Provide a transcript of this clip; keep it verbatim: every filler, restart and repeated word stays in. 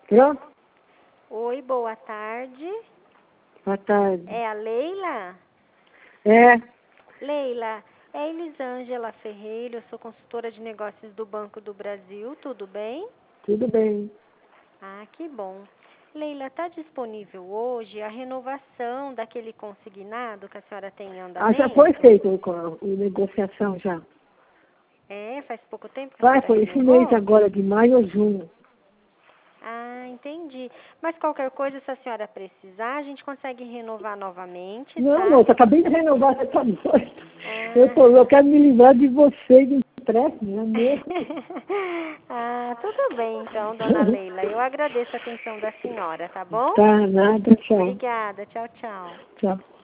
Pronto? Oi, boa tarde. Boa tarde. É a Leila? É, Leila, é Elisângela Ferreira, eu sou consultora de negócios do Banco do Brasil, tudo bem? tudo bem. Ah, que bom. Leila, está disponível hoje a renovação daquele consignado que a senhora tem em Ah, já andamento? foi feito o, co- o negociação já. É, faz pouco tempo que a Vai, senhora foi esse renovou? mês agora, de maio ou junho. Ah, entendi. Mas qualquer coisa, se a senhora precisar, a gente consegue renovar novamente, Não, tá? moça, acabei de renovar essa noite. Eu, Ah. tô, eu quero me livrar de você, de empréstimo, não é mesmo? Ah, tudo bem então, dona Leila. Eu agradeço a atenção da senhora, tá bom? Tá, nada, tchau. Obrigada. Tchau, tchau. Tchau.